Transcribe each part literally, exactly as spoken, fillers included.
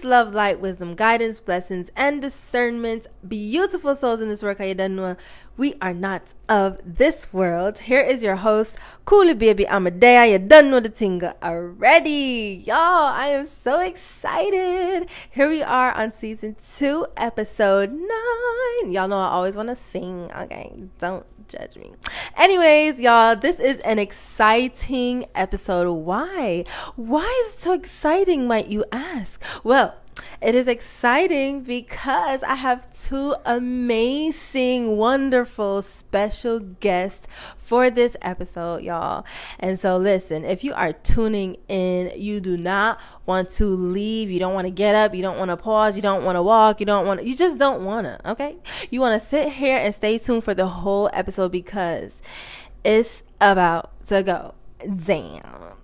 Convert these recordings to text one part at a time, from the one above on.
Peace, love, light, wisdom, guidance, blessings, and discernment. Beautiful souls in this work. How you done know? We are not of this world. Here is your host, Coolie Baby Amadea. You done know the tinga already. Y'all, I am so excited. Here we are on season two, episode nine. Y'all know I always want to sing. Okay, don't judge me. Anyways, y'all, this is an exciting episode. Why? Why is it so exciting, might you ask? Well, it is exciting because I have two amazing, wonderful, special guests for this episode, y'all. And so listen, if you are tuning in, you do not want to leave. You don't want to get up. You don't want to pause. You don't want to walk. You don't want to, you just don't want to, okay? You want to sit here and stay tuned for the whole episode because it's about to go down.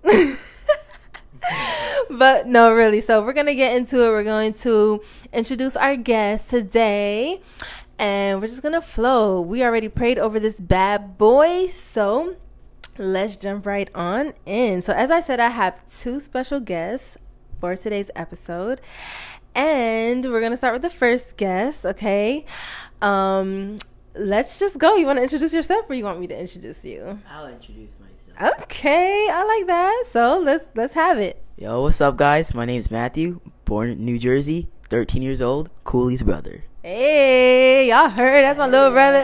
But no, really. So we're going to get into it. We're going to introduce our guest today. And we're just going to flow. We already prayed over this bad boy. So let's jump right on in. So as I said, I have two special guests for today's episode. And we're going to start with the first guest. Okay. Um, let's just go. You want to introduce yourself or you want me to introduce you? I'll introduce myself. Okay, I like that. So let's let's have it. Yo, what's up, guys? My name's Matthew, born in New Jersey, thirteen years old, Coolie's brother. Hey, y'all heard? That's my little brother.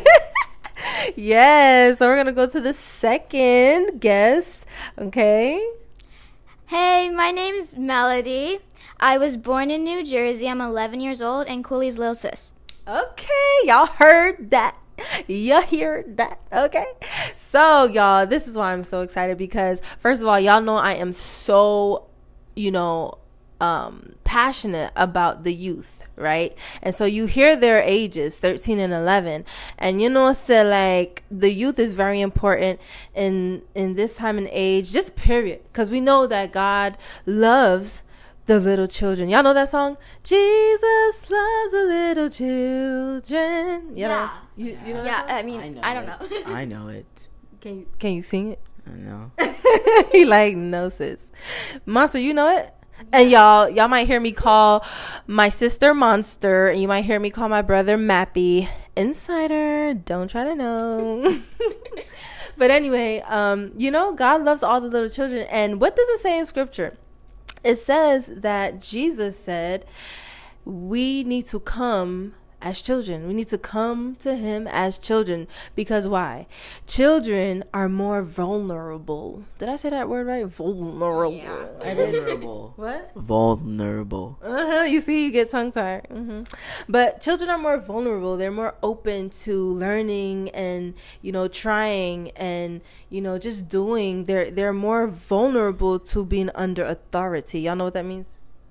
Yes, so we're going to go to the second guest, okay? Hey, my name's Melody. I was born in New Jersey. I'm eleven years old and Coolie's little sis. Okay, y'all heard that. You hear that? Okay. So, y'all, this is why I'm so excited because, first of all, y'all know I am so, you know, um, passionate about the youth, right? And so you hear their ages, thirteen and eleven, and you know, so like the youth is very important in in this time and age, just period, because we know that God loves the little children. Y'all know that song? Jesus loves the little children. You know? Yeah. You, you know Yeah, that song? I mean, I know I, don't it. know. I know it. Can you, can you sing it? I know. He like, no, sis. Monster, you know it? And y'all, y'all might hear me call my sister Monster, and you might hear me call my brother Mappy. Insider, don't try to know. But anyway, um, you know, God loves all the little children. And what does it say in scripture? It says that Jesus said we need to come as children. We need to come to him as children. Because why? Children are more vulnerable. Did I say that word right? Vulnerable. Yeah. I did. Vulnerable. What? Vulnerable. Uh-huh. You see, you get tongue-tied. Mm-hmm. But children are more vulnerable. They're more open to learning and, you know, trying and, you know, just doing. They're, they're more vulnerable to being under authority. Y'all know what that means?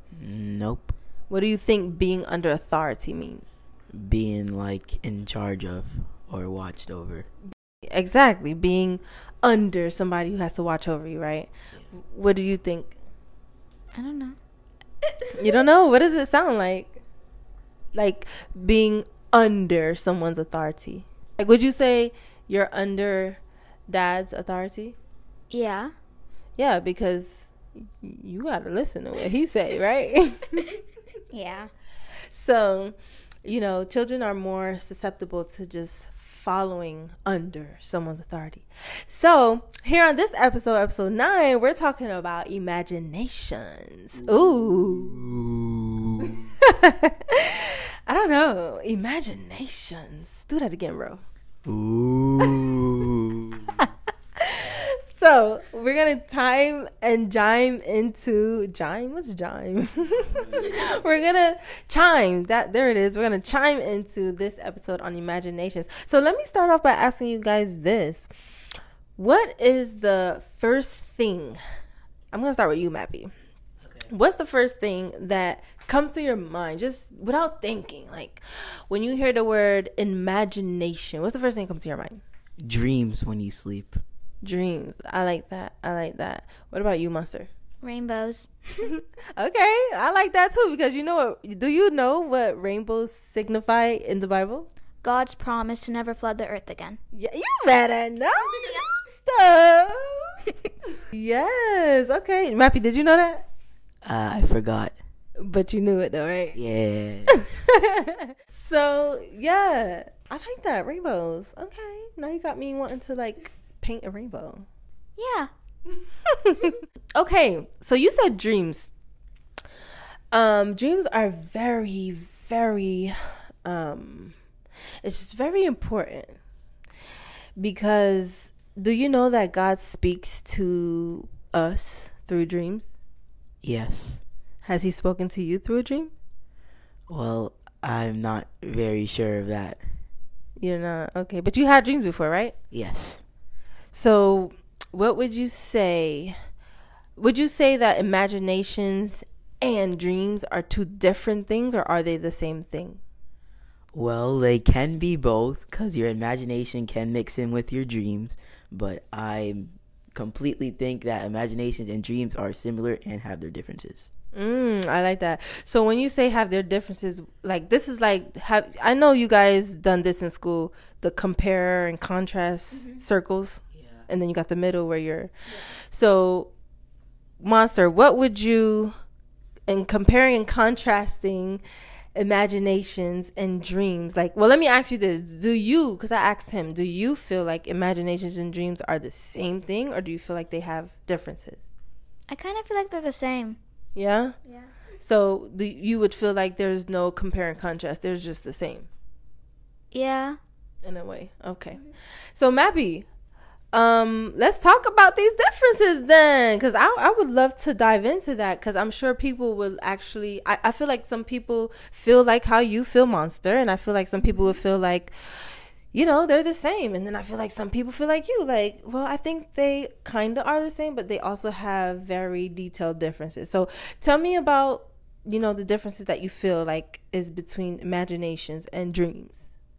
Nope. What do you think being under authority means? Being like in charge of or watched over. Exactly. Being under somebody who has to watch over you, right? Yeah. What do you think? I don't know. You don't know? What does it sound like? Like being under someone's authority. Like, would you say you're under dad's authority? Yeah. Yeah, because you got to listen to what he say, right? Yeah. So, you know, children are more susceptible to just following under someone's authority. So, here on this episode, episode nine, we're talking about imaginations. Ooh. Ooh. I don't know. Imaginations. Do that again, bro. Ooh. So, we're going to time and chime into... Chime? What's chime? We're going to chime. That There it is. We're going to chime into this episode on imaginations. So, let me start off by asking you guys this. What is the first thing... I'm going to start with you, Mappy. Okay. What's the first thing that comes to your mind, just without thinking? Like, when you hear the word imagination, what's the first thing that comes to your mind? Dreams when you sleep. Dreams. I like that. I like that. What about you, Monster? Rainbows. Okay, I like that too because you know what? Do you know what rainbows signify in the Bible? God's promise to never flood the earth again. Yeah, you better know stuff. Yes. Okay, Mappy, did you know that? Uh, I forgot. But you knew it though, right? Yeah. So yeah, I like that, rainbows. Okay, now you got me wanting to like paint a rainbow. Yeah. Okay, so you said dreams. Um, dreams are very, very, um, it's just very important because do you know that God speaks to us through dreams? Yes. Has he spoken to you through a dream? Well, I'm not very sure of that. You're not, okay, but you had dreams before, right? Yes. So what would you say? Would you say that imaginations and dreams are two different things, or are they the same thing? Well, they can be both because your imagination can mix in with your dreams, but I completely think that imaginations and dreams are similar and have their differences. Mm, I like that. So when you say have their differences, like this is like have I know you guys done this in school, the compare and contrast mm-hmm. circles, yeah. And then you got the middle where you're. Yeah. So, Monster, what would you, in comparing and contrasting imaginations and dreams, like? Well, let me ask you this: do you? Because I asked him, do you feel like imaginations and dreams are the same thing, or do you feel like they have differences? I kind of feel like they're the same. Yeah? Yeah. So the, you would feel like there's no compare and contrast. There's just the same. Yeah. In a way. Okay. Mm-hmm. So, Mappy, um, let's talk about these differences then. Because I, I would love to dive into that. Because I'm sure people will actually... I, I feel like some people feel like how you feel, Monster. And I feel like some people would feel like... you know, they're the same. And then I feel like some people feel like you. Like, well, I think they kind of are the same, but they also have very detailed differences. So tell me about, you know, the differences that you feel like is between imaginations and dreams.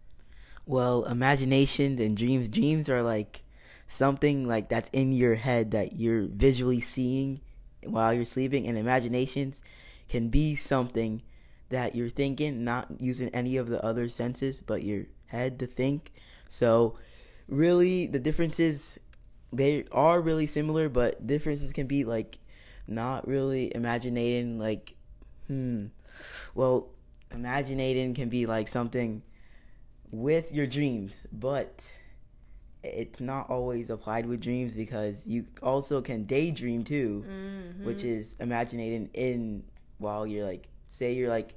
Well, imaginations and dreams. Dreams are like something like that's in your head that you're visually seeing while you're sleeping. And imaginations can be something that you're thinking, not using any of the other senses, but you're head to think. So really the differences, they are really similar, but differences can be like not really imaginating, like hmm well imaginating can be like something with your dreams, but it's not always applied with dreams because you also can daydream too, mm-hmm. which is imaginating in while you're like, say you're like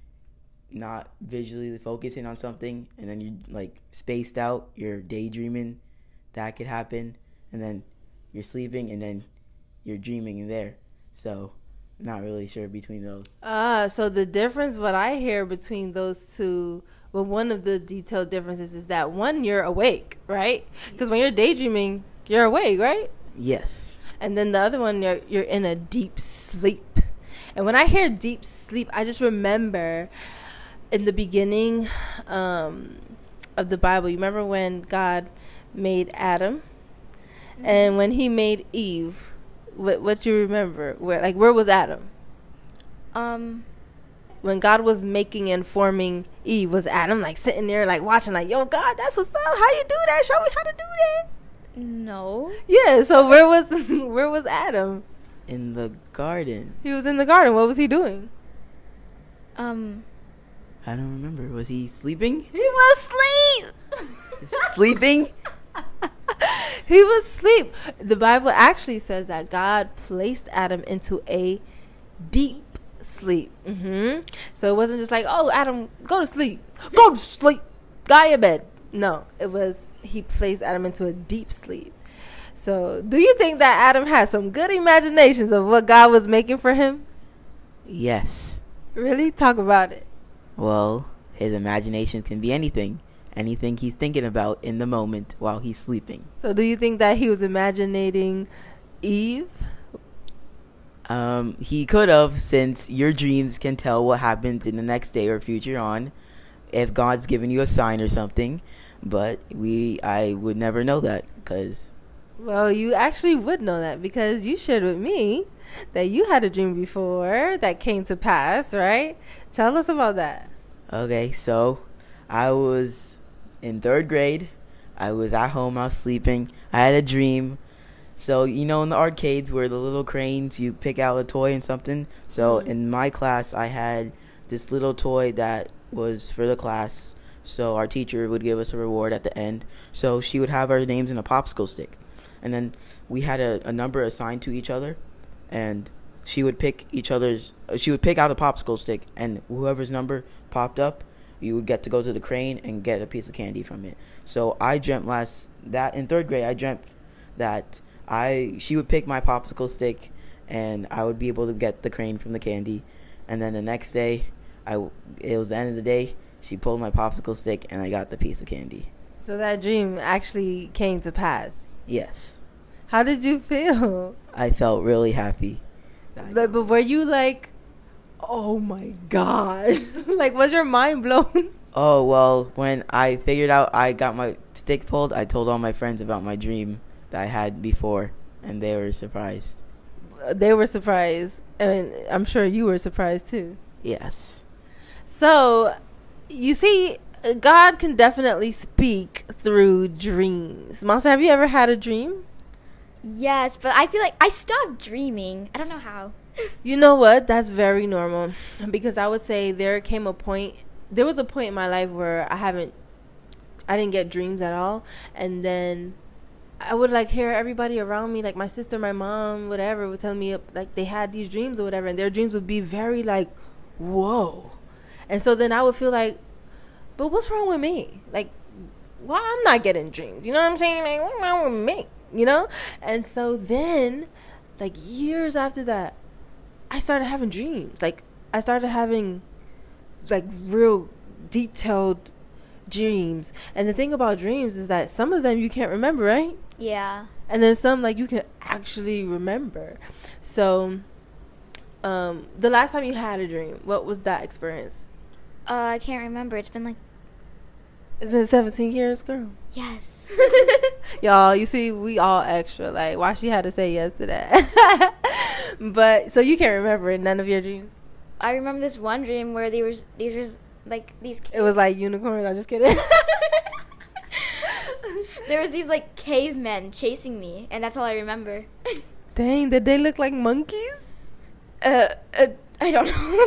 not visually focusing on something and then you like spaced out, you're daydreaming. That could happen. And then you're sleeping and then you're dreaming in there. So not really sure between those. Ah, so the difference, what I hear between those two, well, one of the detailed differences is that one, you're awake, right? Because when you're daydreaming, you're awake, right? Yes. And then the other one, you're you're in a deep sleep. And when I hear deep sleep, I just remember in the beginning um, of the Bible, you remember when God made Adam, mm-hmm. and when He made Eve, what what you remember? Where like where was Adam? Um, when God was making and forming Eve, was Adam like sitting there like watching like, yo, God, that's what's up. How you do that? Show me how to do that. No. Yeah. So where was where was Adam? In the garden. He was in the garden. What was he doing? Um. I don't remember. Was he sleeping? He was asleep. Sleeping? He was asleep. The Bible actually says that God placed Adam into a deep sleep. Mm-hmm. So it wasn't just like, oh, Adam, go to sleep. Go to sleep. Got your bed. No, it was He placed Adam into a deep sleep. So do you think that Adam had some good imaginations of what God was making for him? Yes. Really? Talk about it. Well, his imagination can be anything. Anything he's thinking about in the moment while he's sleeping. So do you think that he was imagining Eve? Um, he could have, since your dreams can tell what happens in the next day or future on, if God's given you a sign or something. But we, I would never know that because... Well, you actually would know that because you shared with me that you had a dream before that came to pass, right? Tell us about that. Okay, so I was in third grade. I was at home. I was sleeping. I had a dream So, you know, in the arcades where the little cranes, you pick out a toy and something. So, Mhm. in my class, I had this little toy that was for the class. So, our teacher would give us a reward at the end. So, she would have our names in a popsicle stick. And then we had a, a number assigned to each other. And she would pick each other's, uh, she would pick out a popsicle stick. And whoever's number popped up, you would get to go to the crane and get a piece of candy from it. So, I dreamt last, that in third grade, I dreamt that I she would pick my popsicle stick, and I would be able to get the crane from the candy. And then the next day, I it was the end of the day. She pulled my popsicle stick, and I got the piece of candy. So that dream actually came to pass. Yes, How did you feel? I felt really happy. that I But, got- but were you like, oh my gosh? Like, was your mind blown? Oh well, when I figured out I got my stick pulled, I told all my friends about my dream that I had before, and they were surprised. They were surprised. And I'm sure you were surprised too. Yes. So, you see, God can definitely speak through dreams. Monster, have you ever had a dream? Yes, but I feel like I stopped dreaming. I don't know how. You know what? That's very normal. Because I would say there came a point, there was a point in my life where I haven't, I didn't get dreams at all. And then I would like hear everybody around me, like my sister, my mom, whatever, would tell me like they had these dreams or whatever. And their dreams would be very like, whoa. And so then I would feel like, but what's wrong with me? Like, why I'm not getting dreams? You know what I'm saying? Like, what's wrong with me? You know? And so then, like years after that, I started having dreams. Like, I started having like real detailed dreams. And the thing about dreams is that some of them you can't remember, right? Yeah. And then some like you can actually remember. So, um, the last time you had a dream, what was that experience? Uh, I can't remember. It's been like, It's been seventeen years, girl. yes. Y'all, you see, we all extra. Like, why she had to say yes to that? But so you can't remember it, none of your dreams. I remember this one dream where there was, there was like these. It was like unicorns. I'm just kidding. There was these like cavemen chasing me, and that's all I remember. Dang, did they look like monkeys? Uh, uh I don't know.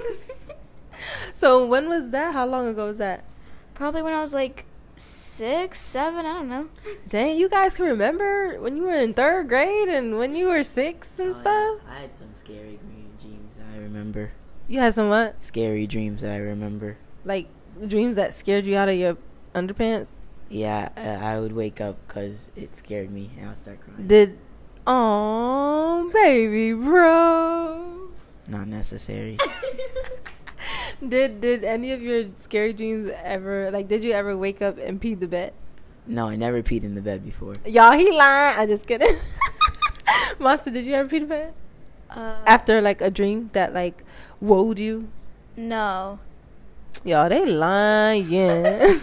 So when was that? How long ago was that? Probably when I was like six, seven. I don't know. Dang, you guys can remember when you were in third grade and when you were six and Oh, stuff? yeah. I had some scary dream- dreams that I remember. You had some what? Scary dreams that I remember. Like dreams that scared you out of your underpants? Yeah, I I would wake up because it scared me and I'll start crying. Did, oh baby bro. Not necessary. Did did any of your scary dreams ever, like, did you ever wake up and pee the bed? No, I never peed in the bed before. Y'all, he lying. I just kidding. Monster, did you ever pee the bed Uh, after like a dream that like woed you? no. Y'all, they lying.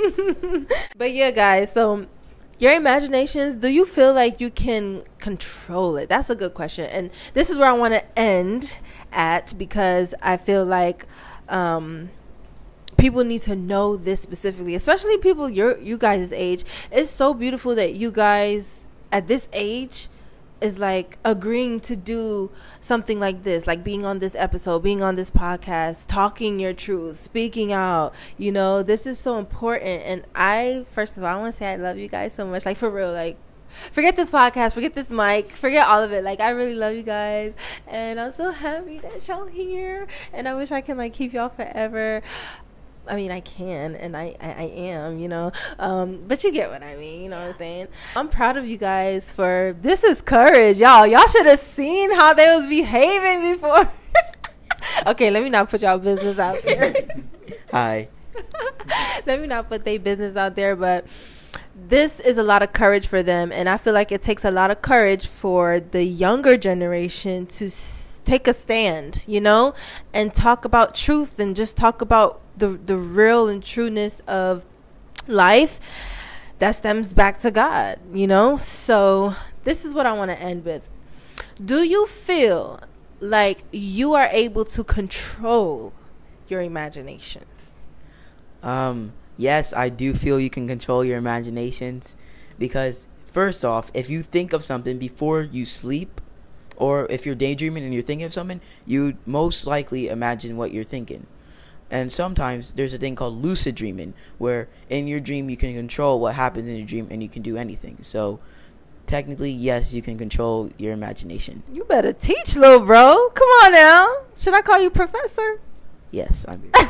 But yeah, guys, so your imaginations, do you feel like you can control it? That's a good question. And this is where I want to end at, because I feel like um people need to know this specifically, especially people your you guys' age. It's so beautiful that you guys at this age is like agreeing to do something like this, like being on this episode, being on this podcast, talking your truth, speaking out. You know, this is so important. And I, first of all, I want to say I love you guys so much. Like, for real, like, forget this podcast, forget this mic, forget all of it. Like, I really love you guys, and I'm so happy that y'all here. And I wish I can like keep y'all forever. I mean, I can, and I, I, I am, you know, um, but you get what I mean, you know what I'm saying? I'm proud of you guys for, this is courage, y'all. Y'all should have seen how they was behaving before. Okay, let me not put y'all business out there. Hi. Let me not put their business out there, but this is a lot of courage for them, and I feel like it takes a lot of courage for the younger generation to s- take a stand, you know, and talk about truth and just talk about the the real and trueness of life that stems back to God, you know. So this is what I want to end with. Do you feel like you are able to control your imaginations? Um, yes, I do feel you can control your imaginations, because first off, if you think of something before you sleep, or if you're daydreaming and you're thinking of something, you most likely imagine what you're thinking. And sometimes there's a thing called lucid dreaming, where in your dream you can control what happens in your dream and you can do anything. So technically, yes, you can control your imagination. You better teach, little bro. Come on now. Should I call you professor? Yes, I mean.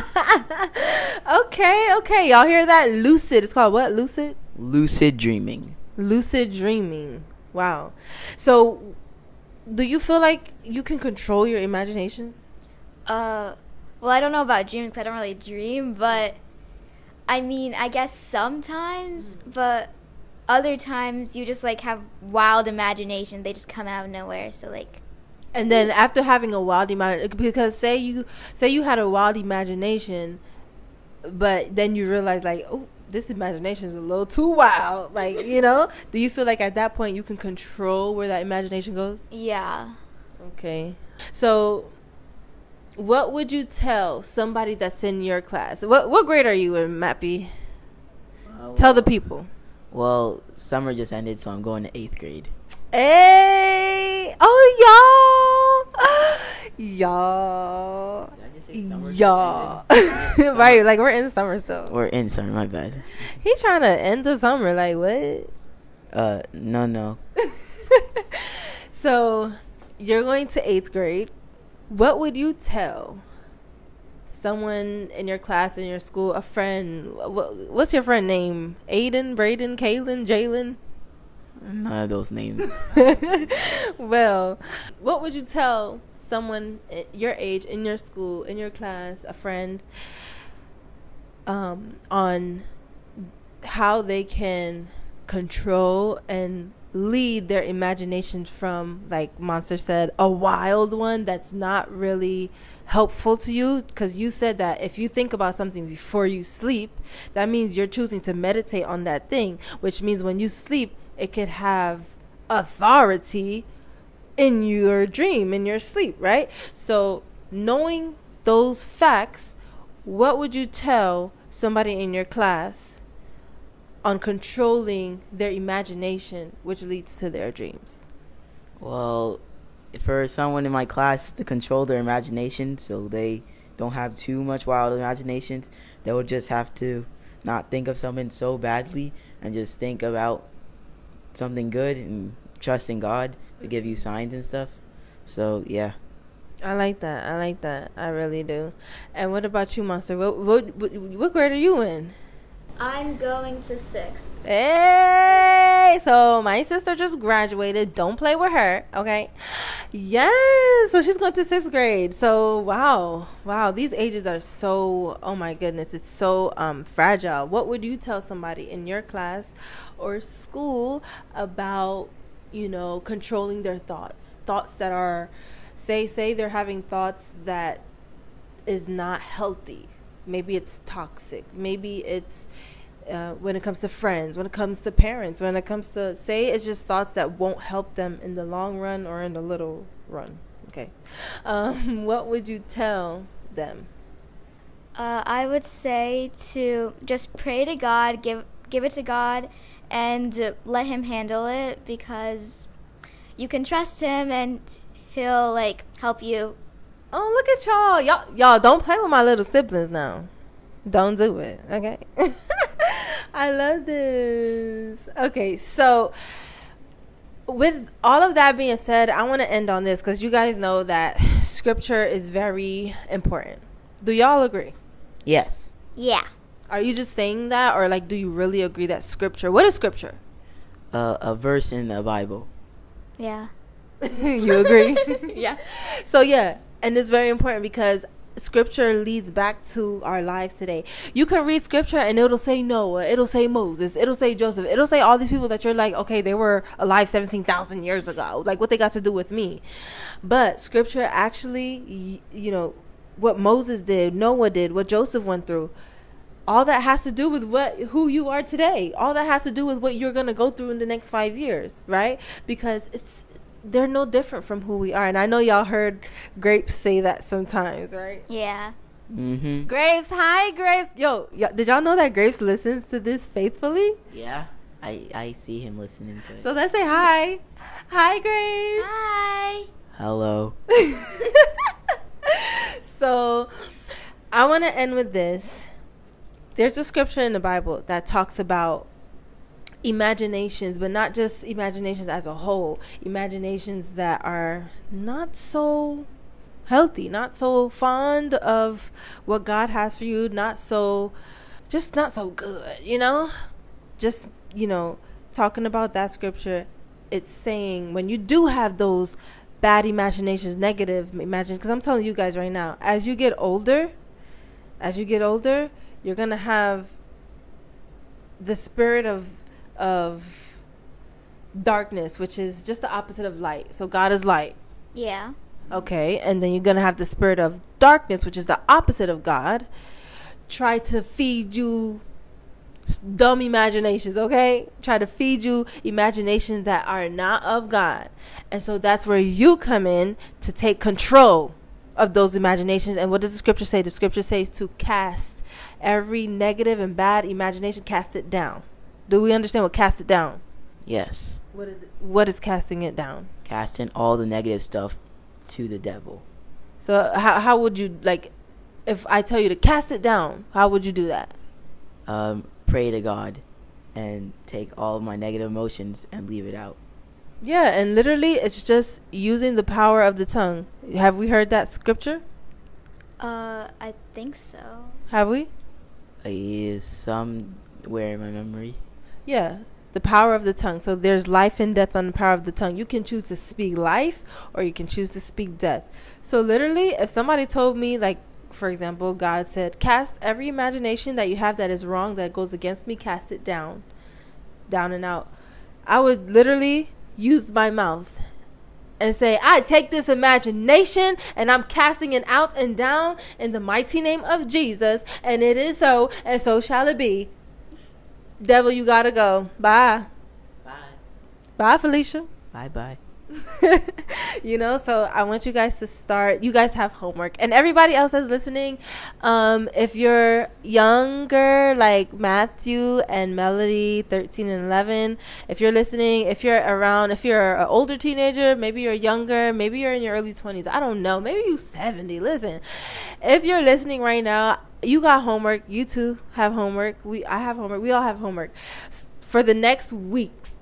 okay, okay. Y'all hear that? Lucid. It's called what? Lucid? Lucid dreaming. Lucid dreaming. Wow. So, do you feel like you can control your imaginations? Uh, well, I don't know about dreams because I don't really dream, but I mean, I guess sometimes, but other times you just like have wild imagination. They just come out of nowhere. So like, and then after having a wild imagination, because say you say you had a wild imagination, but then you realize like, oh, this imagination is a little too wild. Like, you know, do you feel like at that point you can control where that imagination goes? Yeah. Okay. So, what would you tell somebody that's in your class? What what grade are you in, Mappy? Uh, Tell the people. Well, summer just ended, so I'm going to eighth grade. Hey! Oh, y'all! Y'all. Did I just say summer Y'all. just ended? Right, like we're in summer still. We're in summer, my bad. He trying to end the summer, like what? Uh, no, no. So, you're going to eighth grade. What would you tell someone in your class, in your school, a friend? wh- What's your friend name? Aiden, Braden, Kaylin, Jalen? None of those names. Well, what would you tell someone i- your age, in your school, in your class, a friend, um, on how they can control and lead their imaginations from, like Monster said, a wild one that's not really helpful to you? Because you said that if you think about something before you sleep, that means you're choosing to meditate on that thing, which means when you sleep, it could have authority in your dream, in your sleep, right? So knowing those facts, what would you tell somebody in your class on controlling their imagination, which leads to their dreams? Well, for someone in my class to control their imagination so they don't have too much wild imaginations, they would just have to not think of something so badly and just think about something good and trust in God to give you signs and stuff. So, yeah. I like that. I like that. I really do. And what about you, Monster? What what what, what grade are you in? I'm going to sixth. Hey, so my sister just graduated. Don't play with her, okay? Yes, so she's going to sixth grade. So wow, wow, these ages are so, oh my goodness, it's so um fragile. What would you tell somebody in your class or school about, you know, controlling their thoughts? Thoughts that are, say, say they're having thoughts that is not healthy. Maybe it's toxic. Maybe it's uh, when it comes to friends, when it comes to parents, when it comes to, say it's just thoughts that won't help them in the long run or in the little run. Okay. Um, what would you tell them? Uh, I would say to just pray to God, give give it to God, and uh, let Him handle it, because you can trust Him and He'll like help you. Oh, look at y'all. Y'all, y'all don't play with my little siblings now. Don't do it, okay? I love this. Okay, so with all of that being said, I want to end on this because you guys know that scripture is very important. Do y'all agree? Yes. Yeah. Are you just saying that, or like, do you really agree that scripture? What is scripture? Uh, a verse in the Bible. Yeah. You agree? Yeah. So yeah, and it's very important because scripture leads back to our lives today. You can read scripture and it'll say Noah, it'll say Moses, it'll say Joseph, it'll say all these people that you're like, okay, they were alive seventeen thousand years ago. Like, what they got to do with me? But scripture actually, you know, what Moses did, Noah did, what Joseph went through, all that has to do with what who you are today. All that has to do with what you're going to go through in the next five years, right? Because it's they're no different from who we are. And I know y'all heard Grapes say that sometimes, right? Yeah. Mm-hmm. Grapes, hi Grapes. Yo, y- did y'all know that Grapes listens to this faithfully? Yeah. I I see him listening to it. So let's say hi. Hi, Grace. Hi. Hello. So I want to end with this. There's a scripture in the Bible that talks about imaginations, but not just imaginations as a whole. Imaginations that are not so healthy, not so fond of what God has for you, not so, just not so good, you know? Just, you know, talking about that scripture, it's saying when you do have those bad imaginations, negative imaginations, because I'm telling you guys right now, as you get older, as you get older, you're going to have the spirit of of darkness, which is just the opposite of light. So God is light. Yeah. Okay. And then you're going to have the spirit of darkness, which is the opposite of God. Try to feed you dumb imaginations, okay? Try to feed you imaginations that are not of God. And so that's where you come in to take control of those imaginations. And what does the scripture say? The scripture says to cast every negative and bad imagination, cast it down. Do we understand what cast it down? Yes. What is it? What is casting it down? Casting all the negative stuff to the devil. So how how would you, like, if I tell you to cast it down, how would you do that? Um, pray to God and take all of my negative emotions and leave it out. Yeah, and literally it's just using the power of the tongue. Have we heard that scripture? Uh, I think so. Have we? Is somewhere in my memory. Yeah, the power of the tongue. So there's life and death on the power of the tongue. You can choose to speak life or you can choose to speak death. So literally, if somebody told me, like, for example, God said, cast every imagination that you have that is wrong, that goes against me, cast it down, down and out. I would literally use my mouth and say, I take this imagination and I'm casting it out and down in the mighty name of Jesus. And it is so, and so shall it be. Devil, you gotta go. Bye. Bye. Bye, Felicia. Bye bye. You know, so I want you guys to start. You guys have homework, and everybody else that's listening, um if you're younger, like Matthew and Melody, thirteen and eleven, if you're listening, if you're around, if you're an older teenager, maybe you're younger, maybe you're in your early twenties, I don't know, maybe you seventy, listen, if you're listening right now, you got homework. You too have homework. We I have homework. We all have homework. S- for the next weeks,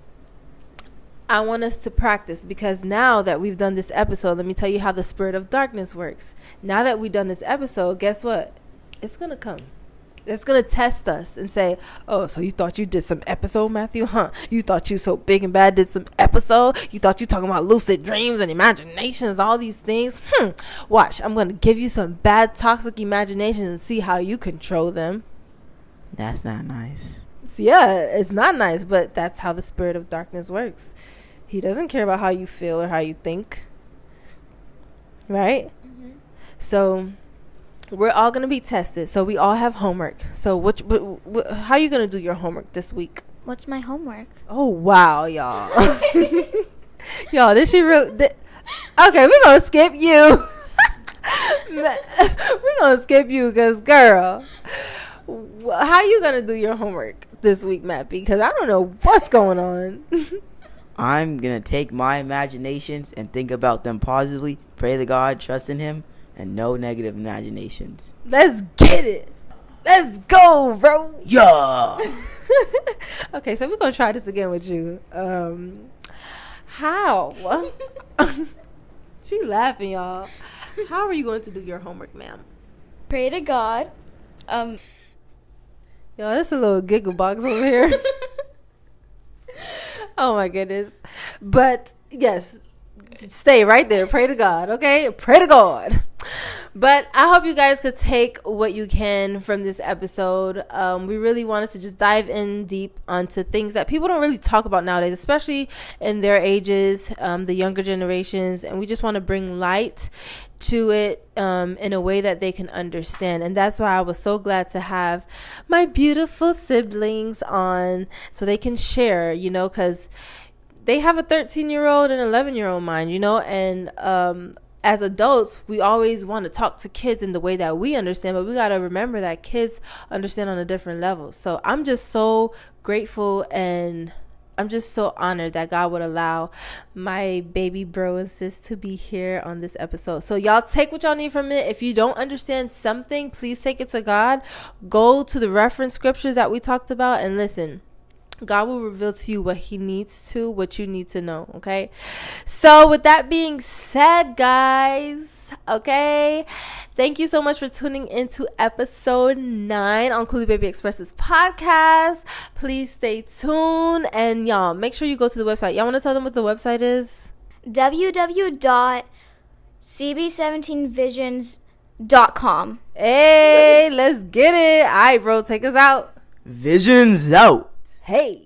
I want us to practice, because now that we've done this episode, let me tell you how the spirit of darkness works. Now that we've done this episode, guess what? It's going to come. It's going to test us and say, oh, so you thought you did some episode, Matthew? Huh? You thought you so big and bad did some episode? You thought you talking about lucid dreams and imaginations, all these things? Hmm. Watch, I'm going to give you some bad, toxic imaginations and see how you control them. That's not nice. So yeah, it's not nice, but that's how the spirit of darkness works. He doesn't care about how you feel or how you think. Right? Mm-hmm. So we're all going to be tested. So we all have homework. So what, what, what how are you going to do your homework this week? What's my homework? Oh, wow, y'all. Y'all, this shit really... Th- okay, we're going to skip you. We're going to skip you because, girl, how you going to do your homework this week, Matt? Because I don't know what's going on. I'm going to take my imaginations and think about them positively, pray to God, trust in Him, and no negative imaginations. Let's get it. Let's go, bro. Yeah. Okay, so we're going to try this again with you. Um, how? She laughing, y'all. How are you going to do your homework, ma'am? Pray to God. Um, Yo, that's a little giggle box over here. Oh my goodness. But yes, stay right there. Pray to God, okay? Pray to God. But I hope you guys could take what you can from this episode. Um, we really wanted to just dive in deep onto things that people don't really talk about nowadays, especially in their ages, um, the younger generations. And we just want to bring light to it um, in a way that they can understand. And that's why I was so glad to have my beautiful siblings on so they can share, you know, because they have a thirteen year old and eleven year old mind, you know, and um, as adults, we always want to talk to kids in the way that we understand, but we got to remember that kids understand on a different level. So I'm just so grateful, and I'm just so honored that God would allow my baby bro and sis to be here on this episode. So y'all take what y'all need from it. If you don't understand something, please take it to God. Go to the reference scriptures that we talked about and listen. God will reveal to you what he needs to, what you need to know, okay? So with that being said, guys, okay, thank you so much for tuning into episode nine on Coolie Baby Express's podcast. Please stay tuned, and y'all, make sure you go to the website. Y'all want to tell them what the website is? w w w dot c b seventeen visions dot com. Hey, let's get it. All right, bro, take us out. Visions out. Hey.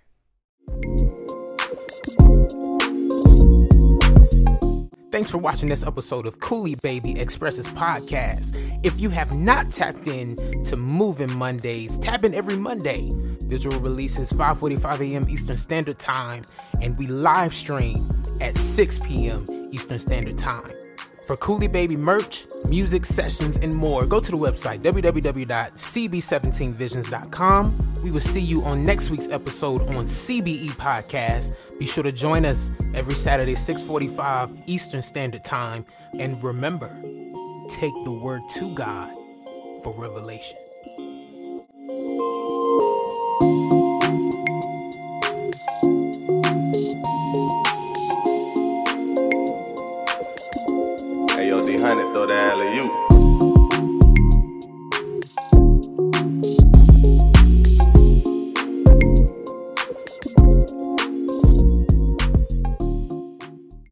Thanks for watching this episode of Coolie Baby Express's podcast. If you have not tapped in to Moving Mondays, tap in every Monday. Visual releases five forty-five a.m. Eastern Standard Time, and we live stream at six p.m. Eastern Standard Time. For Coolie Baby merch, music sessions, and more, go to the website w w w dot c b seventeen visions dot com. We will see you on next week's episode on C B E Podcast. Be sure to join us every Saturday, six forty-five Eastern Standard Time. And remember, take the word to God for revelation. Hey, yo, D one hundred, throw the alley-oop.